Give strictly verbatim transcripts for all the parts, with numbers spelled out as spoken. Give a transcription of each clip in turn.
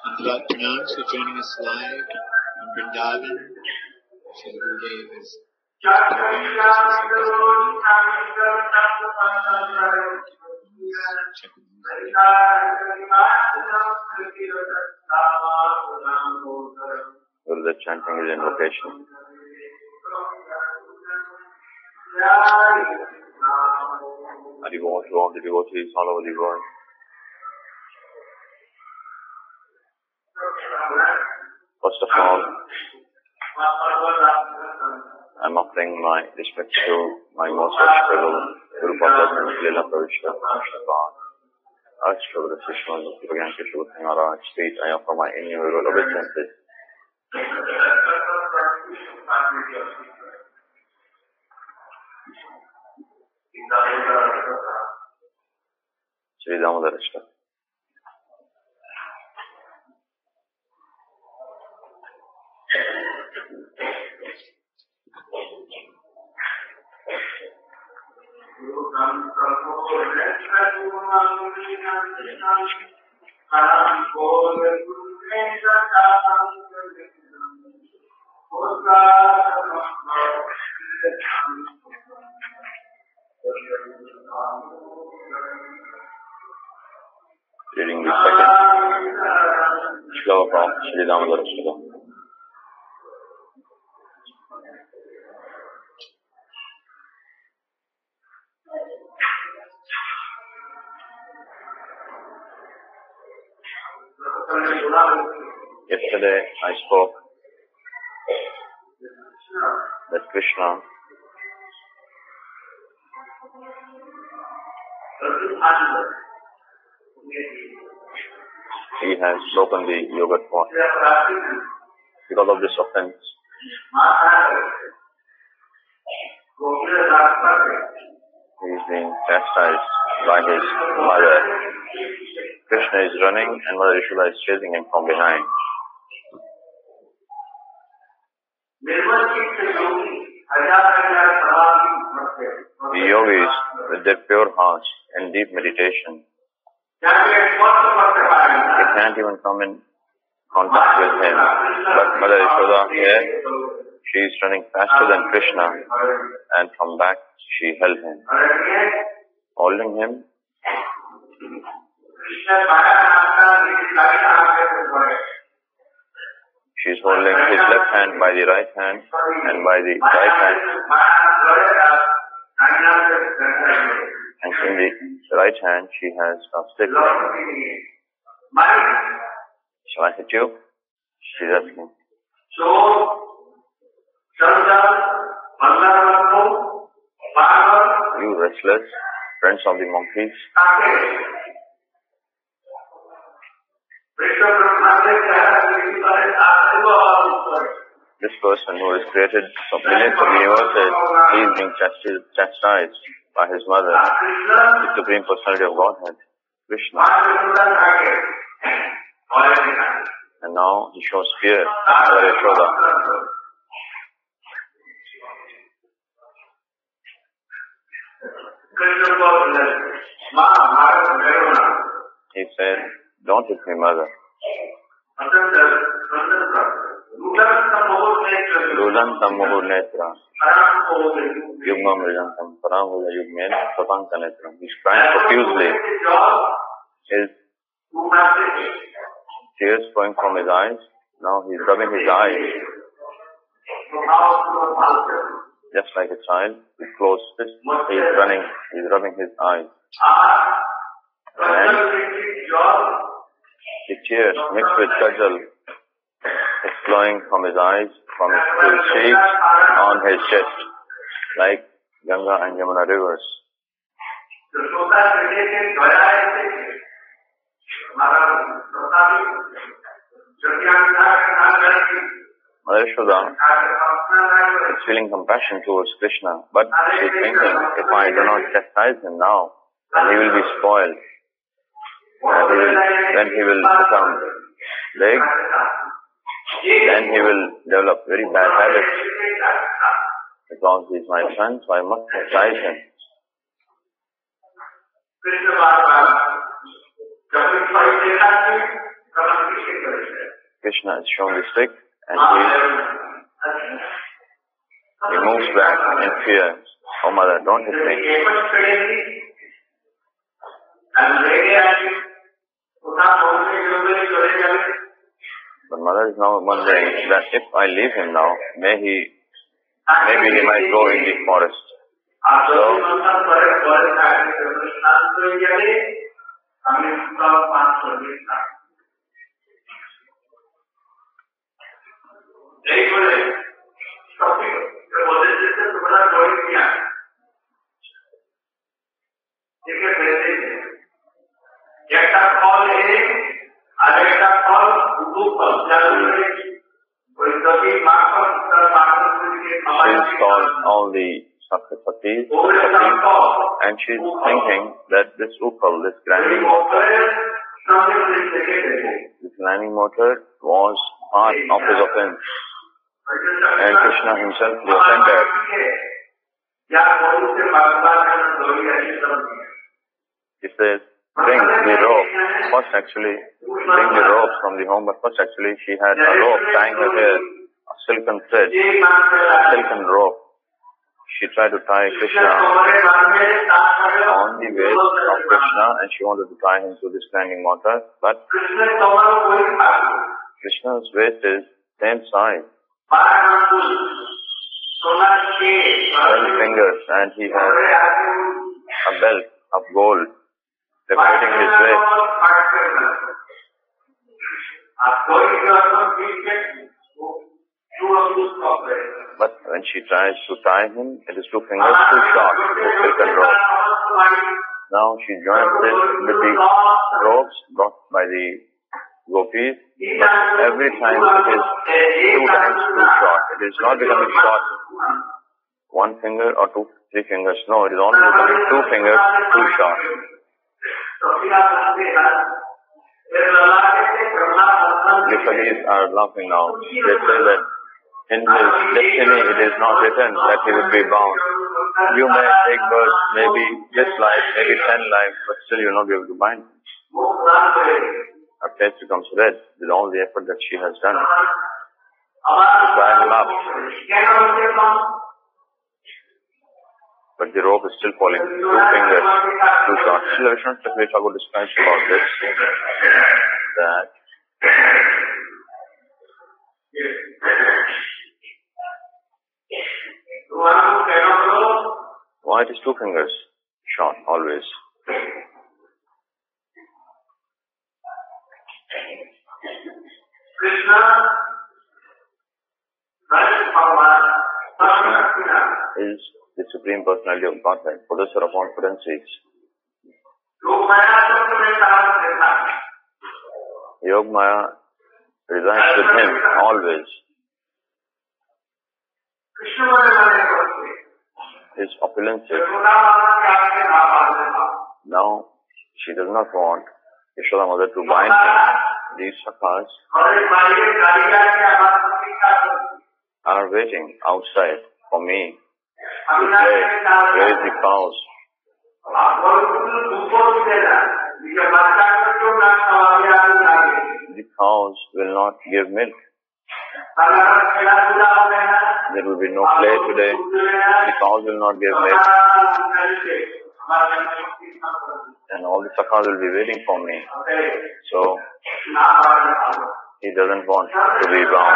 Antarat pronouns for joining us live from Vrindavan. Shri Gurudev is Gurudev chanting his invocation. Haribol to all the devotees all over the world. First of all, I'm offering my respects to my most worshipful Guru Padma Leela Pravishta Prabhupada, Archbishop of the Sishman, Bhagavan Kishore Singh Maharaj, feet. I offer my innumerable obeisances. Shri Damodar Ashtak. Reading the second shloka of Shri Damodar Ashtak. Yesterday I spoke that Krishna he has broken the yogurt pot. Because of this offense, he is being chastised by his mother. Krishna is running and Mother Yashoda is chasing him from behind. The yogis, with their pure hearts and deep meditation, they can't even come in contact with him. But Mother Yashoda here, she is running faster than Krishna, and from back she held him. Holding him, she is holding his left hand by the right hand, and by the right hand, and in the right hand she has a stick. Shall I hit you? She is asking. You restless, friends of the monkeys. This person who is created from millions of universes, he is being chastised by his mother, the Supreme Personality of Godhead, Krishna. And now he shows fear, Mother Yashoda. He said, don't hit me, mother. Lulantam mohur netra, yugma mrijantam, paramula yugmen, sapanka netram. He's crying profusely. His tears flowing from his eyes. Now he's rubbing his eyes. Just like a child, with closed fist, he's running, he's rubbing his eyes. And the tears mixed with kajal is flowing from his eyes, from his cheeks, on his chest, like Ganga and Yamuna rivers. Mother Yashoda is feeling compassion towards Krishna, but she is thinking, if I do not chastise him now, then he will be spoiled. And he will, then he will become big, then he will develop very bad habits. Because he is my son, so I must chastise him. Krishna is shown the stick and he, he moves back in fear. Oh mother, don't hit me. But mother is now wondering that if I leave him now, may he, maybe he might go in the forest. So, she's called all the Sakhyasatis, and she's thinking that this Upal, this grinding motor, this grinding motor was part of his offense. And Krishna himself, the offender, he says, bring the rope. First actually, bring the rope from the home, but first actually she had a rope tying her hair, a silken thread, a silken rope. She tried to tie Krishna on the waist of Krishna and she wanted to tie him to this grinding motor, but Krishna's waist is same size, twelve fingers, and he has a belt of gold decorating his waist. But when she tries to tie him, it is two fingers too short, the silken rope. Now she joins this with the ropes brought by the gopis, but every time it is two times too short. It is not becoming short one finger or two, three fingers. No, it is only becoming two fingers too short. The Sadhis are laughing now. They say that in his destiny it is not written that he will be bound. You may take birth, maybe this life, maybe ten lives, but still you will not be able to bind him. Her face becomes red with all the effort that she has done to tie him up. But the rope is still falling, two fingers too short. Srila Vishwanath Chakravarti Thakur describes about this, that why it is two fingers short always? Krishna is the Supreme Personality of Godhead, possessor of all potencies. Yog Maya resides with him always. His opulences. Now, she does not want Yashoda Mother to bind him. These sakhas are waiting outside for me to say, where is the cows? The cows will not give milk. There will be no play today. The cows will not give milk. And all the sakhas will be waiting for me. So, he doesn't want to be bound.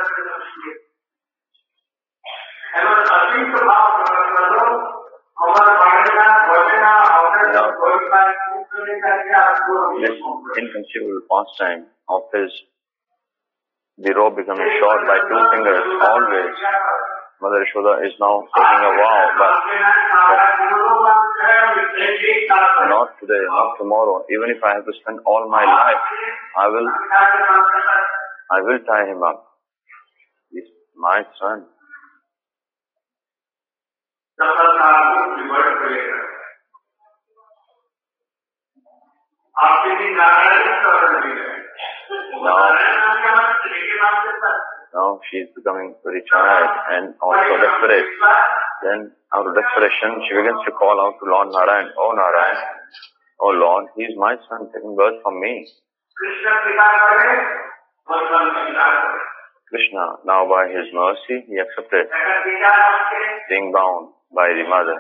Now, this inconceivable pastime of his, the rope becoming short by two fingers always, Mother Yashoda is now taking a vow, but, but not today, not tomorrow. Even if I have to spend all my life, I will, I will tie him up. He's my son. Now, now she is becoming very tired and also desperate. Then, out of desperation, she begins to call out to Lord Narayan, "Oh Narayan, oh Lord, he is my son, taking birth from me. Krishna, now by his mercy, he accepted being bound by the mother.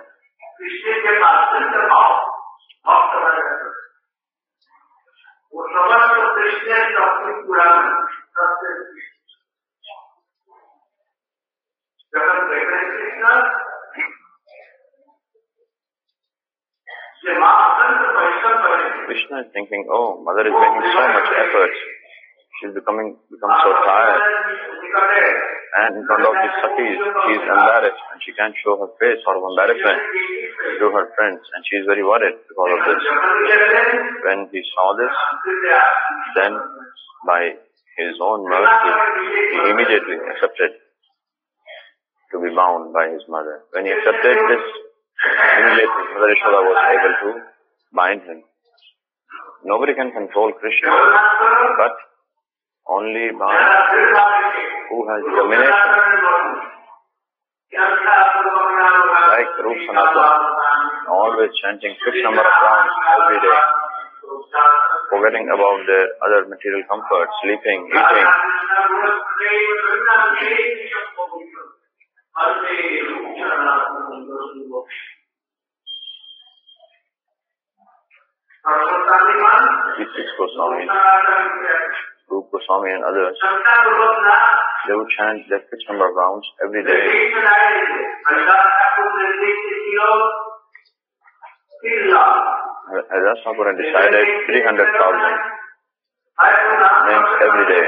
Krishna is thinking, oh, mother is making so much effort. She's becoming become so tired. And in front of these Sakis, she is embarrassed and she can't show her face out of embarrassment to her friends, and she is very worried because of this. When he saw this, then by his own mercy, he immediately accepted to be bound by his mother. When he accepted this, immediately Mother Yashoda was able to bind him. Nobody can control Krishna, but only by who has domination. Like Rup Sanatan, always chanting fixed number of rounds every day, forgetting about their other material comforts, sleeping, eating. These six Goswamis, Rup Goswami and others, they would chant their fixed number of rounds every day. Haridas Thakur had decided three hundred thousand names every day.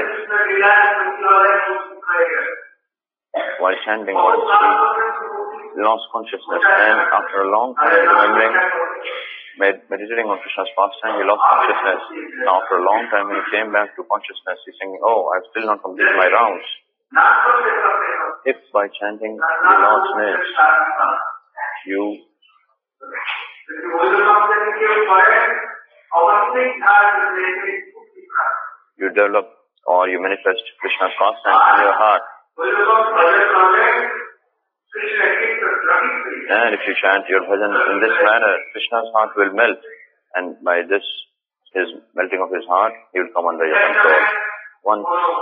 While chanting once, he lost consciousness, and after a long time remembering, med- meditating on Krishna's pastime, he lost consciousness. Now after a long time when he came back to consciousness, he's thinking, oh, I've still not completed my rounds. If by chanting the Lord's names, you you develop or you manifest Krishna's pastime in your heart. And if you chant your bhajan in this manner, Krishna's heart will melt, and by this, his melting of his heart, he will come under your control. Once,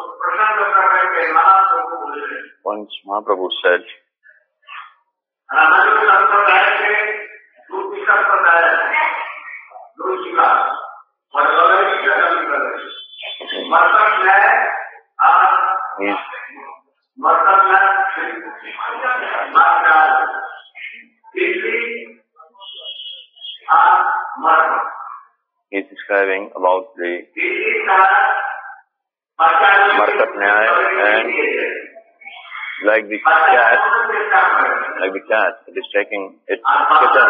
once Mahaprabhu said, he's He's describing about the Markat Nyaya, and like the cat, like the cat, it is taking its kitten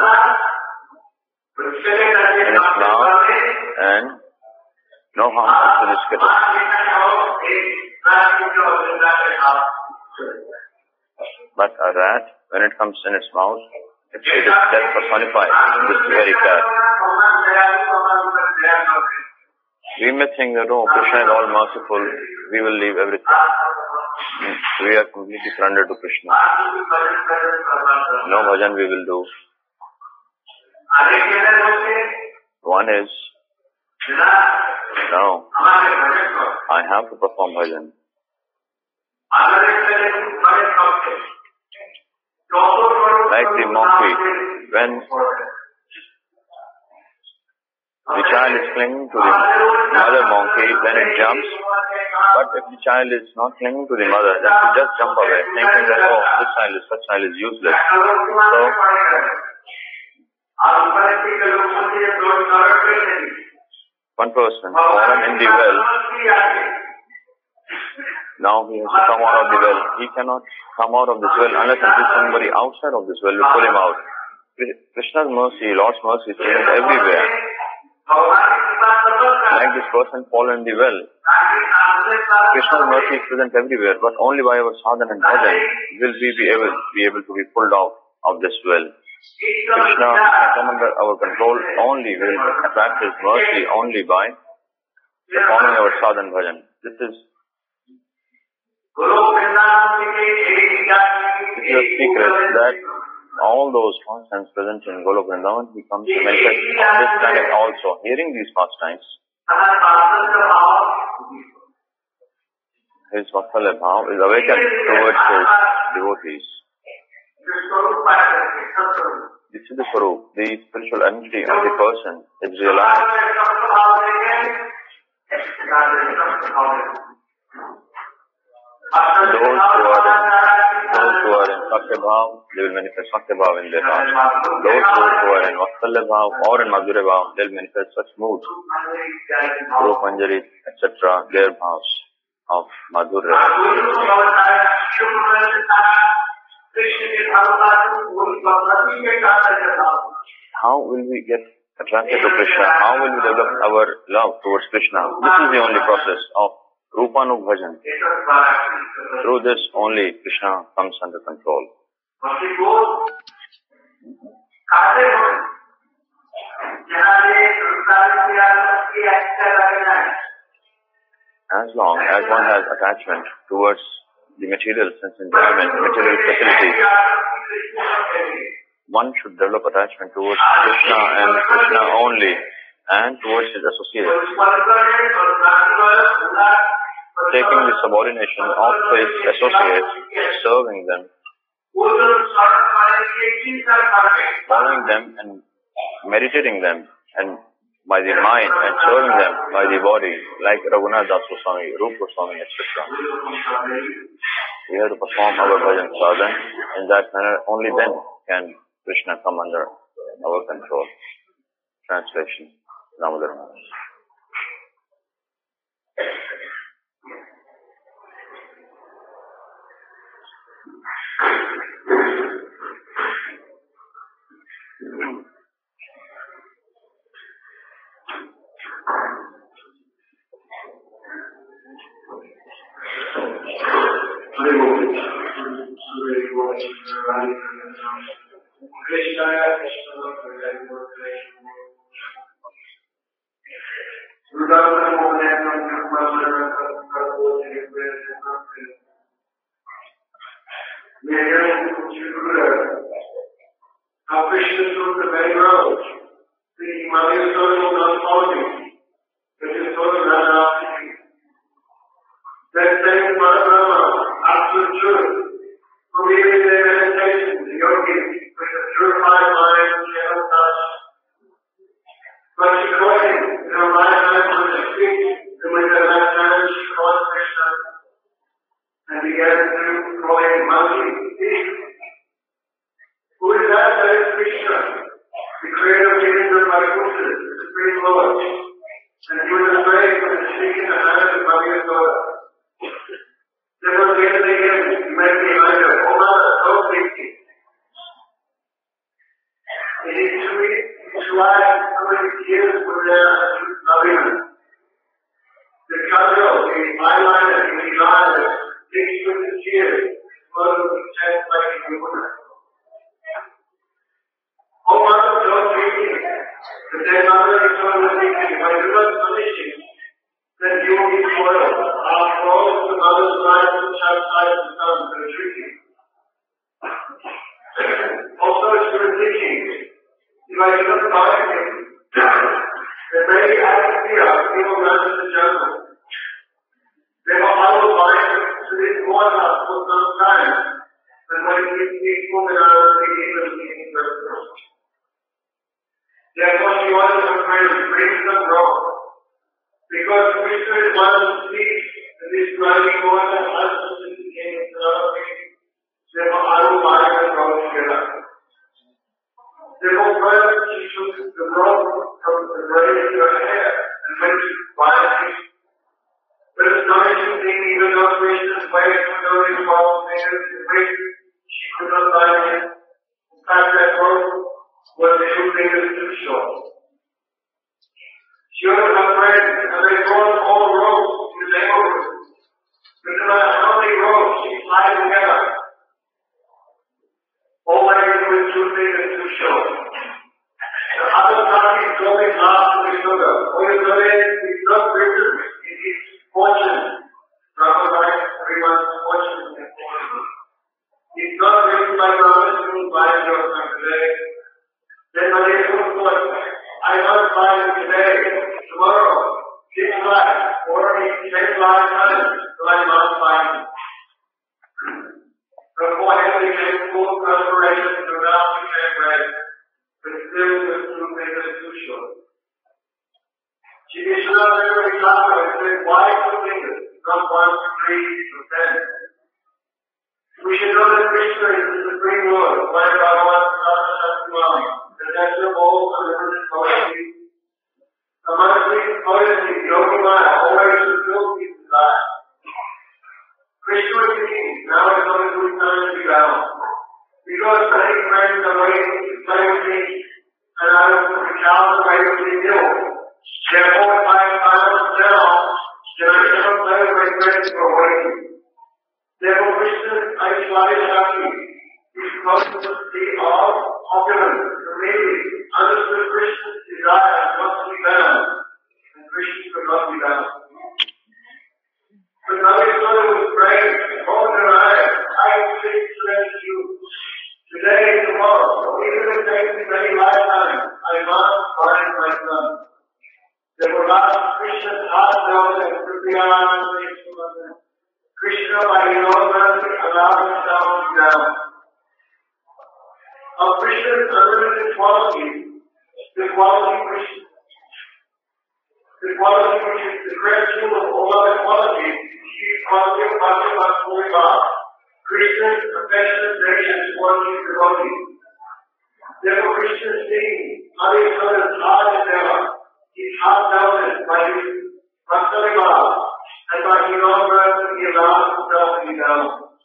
in its mouth, and no harm comes to this kitten. But a rat, when it comes in its mouth, it is death personified, this very cat. We may think that, oh, Krishna is all merciful, we will leave everything. We are completely surrendered to Krishna. No bhajan we will do. One is, no, I have to perform bhajan. Like the monkey, when the child is clinging to the mother monkey, then it jumps. But if the child is not clinging to the mother, then it just jump away, thinking that, oh, this child is, such child is useless. So, one person fallen in the well, now he has to come out of the well. He cannot come out of this well unless until somebody outside of this well will pull him out. Krishna's mercy, Lord's mercy is present everywhere. Like this person fallen in the well. Krishna's mercy is present everywhere, but only by our sadhana and bhajan will we be able, be able to be pulled out of this well. Krishna can come under our control only, we will attract his mercy only by performing our sadhana and bhajan. This is This is a secret that all those pastimes present in Golok Vrindavan, he comes to manifest on this planet also, hearing these pastimes. his Vatsalya Bhav is awakened towards his devotees. This is the Swarup, the spiritual entity of the person is realized. Those who are those who are in Sakya Bhav, they will manifest Sakya Bhav in their heart. Those who are in Vatsalya Bhav or in Madhurya Bhav, they will manifest such moods. Rupa Manjari, et cetera, their bhavs of Madhurya. How will we get attracted to Krishna? How will we develop our love towards Krishna? This is the only process of Rupanuk Bhajan. Through this only Krishna comes under control. As long as one has attachment towards the material sense enjoyment, material facilities, one should develop attachment towards Krishna and Krishna only, and towards his associates, taking the subordination of his associates, serving them, following them and meditating them, and by the mind, and serving them by the body, like Raghunath Das Goswami, Rupa Goswami, et cetera. We have to perform our bhajan sadhan. In that manner, only then can Krishna come under our control. Translation. Damodar Maharaj. How Krishna took the many roads. The Himalaya soil will not follow you. But the soil will not after you. That same Parabrahma, absolute truth, who even in their meditation, the yogis, with a purified mind, cannot touch. But she caught him in her right hand on the feet, and with her left hand she caught Krishna, and began to call him monkey, thief. Who is that? That is Krishna, the creator of the universe by Kusas, the Supreme Lord. And he was afraid of the snake in the hand of Maria Soda. Therefore, again and again, he might be like a oh mother, so big. In his sweet, his life, how many tears were there to Navina? The cudgel, the eyeliner, the eyeliner, takes with the tears, was intense like a human. Oh, mother, don't treat me. But then mother is so thinking, if I do not punish you, then you will be spoiled. After all, it's the mother's life to chastise the son for the treaty. Also, it's your thinking, if I do not punish him, then maybe I will fear, he will run to the jungle. Therefore, I will bind him to this water for some time, and when he speaks woman, I will be able to meet him first. Therefore, she was afraid of breaking the rope, because Krishna is one who sees that this driving water has to became another way. Therefore, I will bind the rope together. Therefore, first she took the rope from the braid in her hair and went to bind it. But astonishing thing, even though Krishna's ways were going involved fingers and weight, she could not bind him. In fact, that rope was the two fingers too short. She ordered her friends, and they brought all the ropes in the neighborhood. But no matter how many ropes she tied together, all my with two fingers too short. The other party told him laughed to the sugar. Oh, you know it, it's not written, it is fortune. Brahma writes everyone's fortune is important. It's not written by Brahma to buy your son today. Then when they thought, I must buy it today, tomorrow, six lives, or ten lifetimes, like Mount Sinai. Before him became full restoration, so now became red, but still the two fingers too short. She is not very clever and said, why two fingers? Not one, three, or ten. We should know that Krishna is the Supreme Lord, like Bhagavan Sasasasumami, the next of all unlimited poetry. Among these poetry, Yogi Maya always fulfills these desires. Krishna is the king, now is only good time to be bound. Because many friends are waiting to play with me, and I will put the cows away with me ill. Therefore, if I am silent now, then I cannot play with my friends for waiting. Therefore, Krishna Aishwarya Shakti is close to the sea of opulence. Immediately understood Krishna's desire not to be bound, and Krishna could not be bound. But Navishwara was praying, oh Narayana, I speak to you today and tomorrow, so even if it takes me many lifetimes, I must find my son. Therefore, Lord Krishna's heart knows and Krishna Krishna, by his own mercy, allowed himself to be down. Of Krishna's unlimited quality, the quality which the quality which is the great jewel of all other qualities, is quality of Bhagavan Purva. Krishna's affectionate nature towards his devotees. Therefore, Krishna is seeing Adhikara's heart is ever. His heart knows it by his Bhaktaliva. And by his own mercy, he allows himself to be down.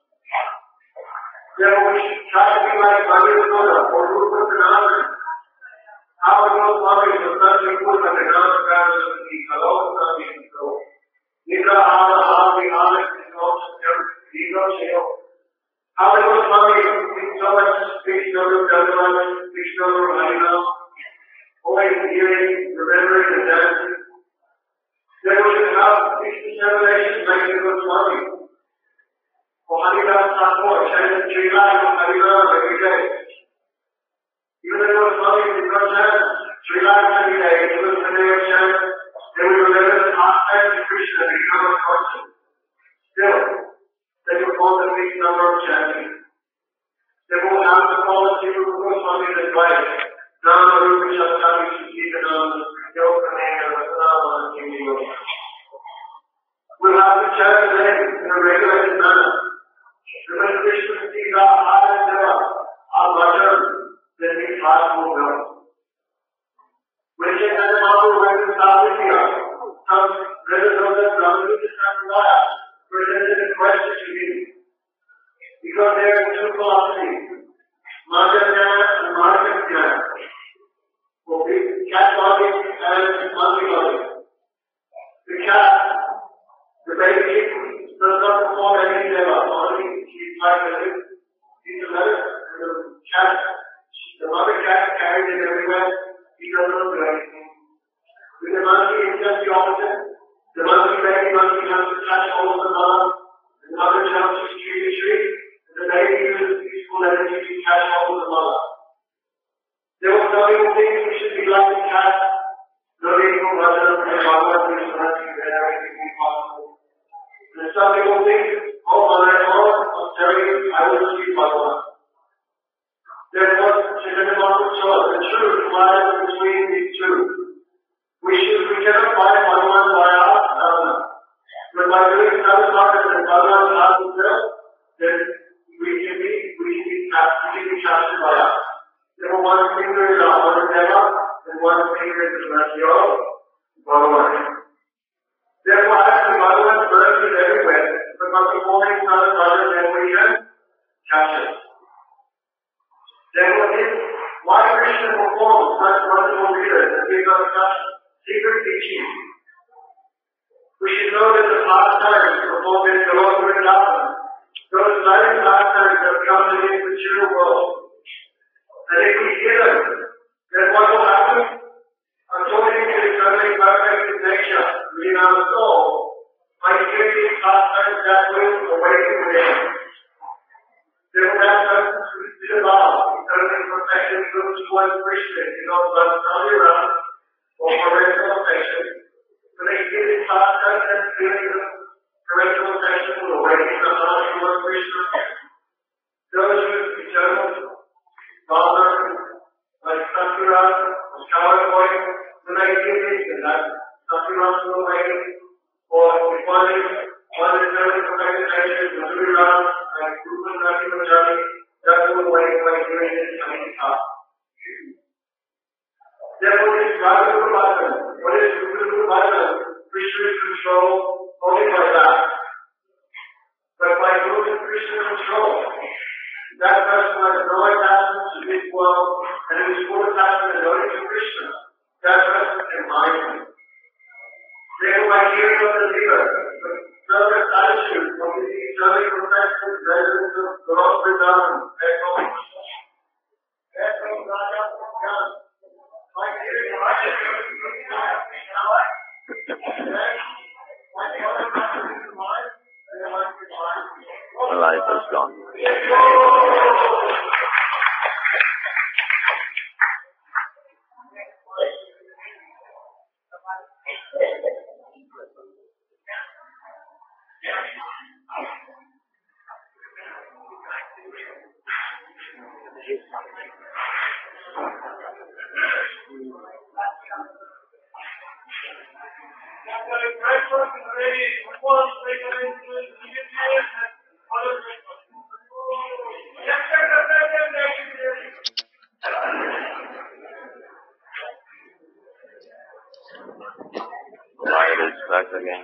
Therefore, we should try to be like Bhagavad or Rupa Sanatana. How it goes loving the Sanjay Purva and another family of the Hello, Sanjay Control. Nika Hara Hari Hari Control, Ego Sheo. How it goes loving in so much speech, no Jagavan, speech, no Harina. Always hearing, remembering, and dancing. There was enough sixty-seven nations making it good money. For Haridas Thakur, chanting Sri Lanka and Harinam every day. Even if it was money, we did not chant Sri Lanka every day. Even if they were chanting, they would remember the past times of Krishna and become a conscious. Still, they perform the least number of chanting. They will have to follow Jiva Goswami's advice. Nama Rupa Shastami Sukitanam, Yokanaya, Rasanama, and Kimi. We'll have to chant the name in a regulated manner. When Krishna sees our heart and never, our bhajan, then his heart will go. When Chaitanya Mahaprabhu went to South India, some representatives of Ramanuja Sampradaya presented a question to him. Because there are two philosophies, Madhyamaya and Madhyamaya. Okay, cat logic and monkey logic. The cat, the baby, does not perform any seva. Only she's like a little, she's a little, and the cat, the mother cat carries it everywhere. He does not do anything. With the monkey, it's just the opposite. The monkey, baby monkey has to catch hold of the mother. The mother jumps from tree to tree. And the baby uses peaceful energy to catch hold of the mother. There was no evil thing we should be like the cat. No evil mother and Bhagavan Krishna to get everything possible. And some people think, oh, on my own, austerity, I will achieve Bhagavan. Therefore, Chaitanya Mahaprabhu shows the truth lies between these two. We should, we cannot find Bhagavan by our sadhana. But by doing sadhana and Bhagavan's heart himself, then we can be, we can be, we can be captured by us. Therefore, one finger is our Deva, and one finger is the mercy of Bhagavan. Therefore, as the Bhagavan's mercy is everywhere, but by performing sadhana bhajan, then we can capture it. Therefore, this, why Krishna performs such wonderful leaders and gives us such secret teaching? We should know that the past times performed in Goloka Vrindavan, those light pastimes have come to this material world. And if we hear them, then what will happen? According to the eternally perfect nature within our soul, by hearing these pastimes, that will awaken within. Therefore, that's what is about. Eternally perfection goes towards Krishna. You know, but not around or parental affection. So they hear They by hearing of the leader, but further attitude of the eternal perfection, residence of Lord Vrindavan, echo. Echo Raja Jnana. By hearing of the The life is gone. Light is back again.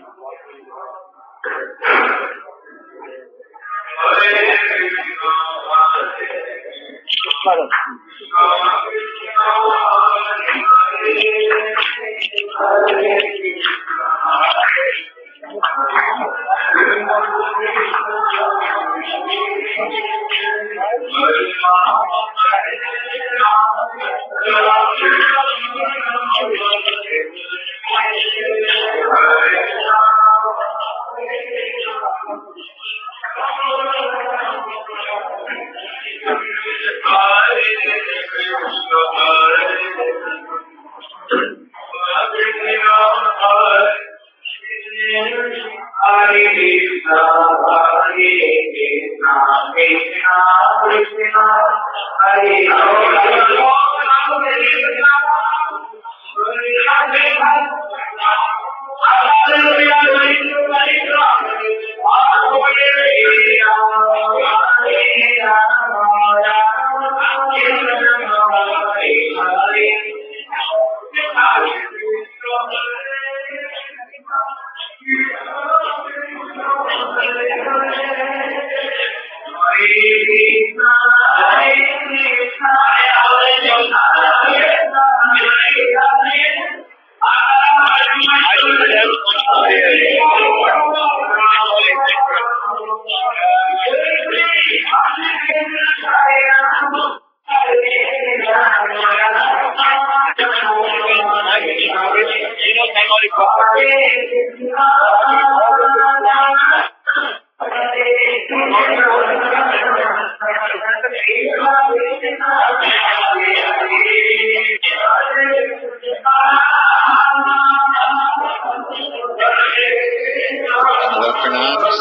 Hello, pranams.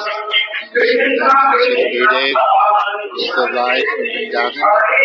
Sri Gurudev, still live from Vrindavan.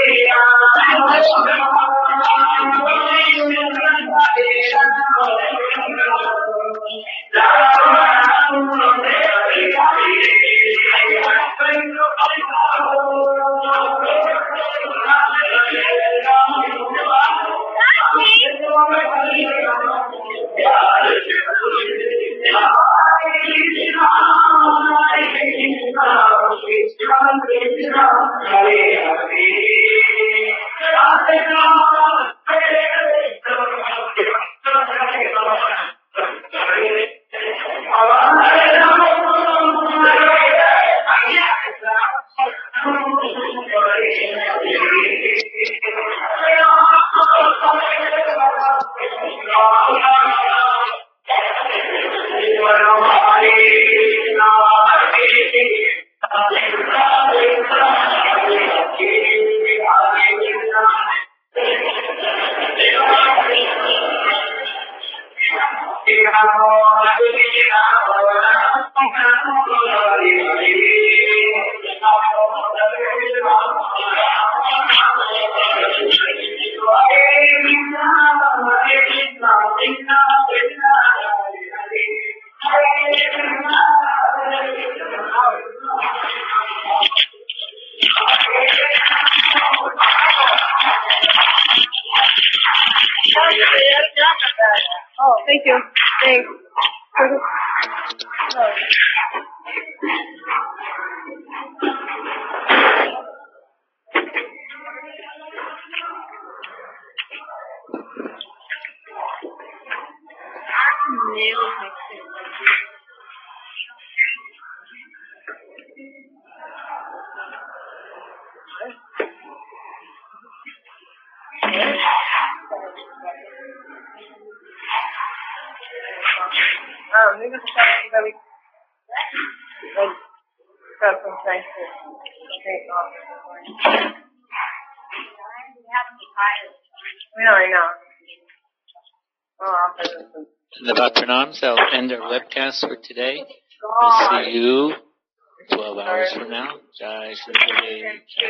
Oh, thank you. Thanks. nails next to it. Um, maybe it's something that we like got some trying to take off. We know right now. Oh, I'll put this in. The Bhatranams, I'll end our webcast for today. We'll see you twelve hours from now. Jai Shri Gurudev.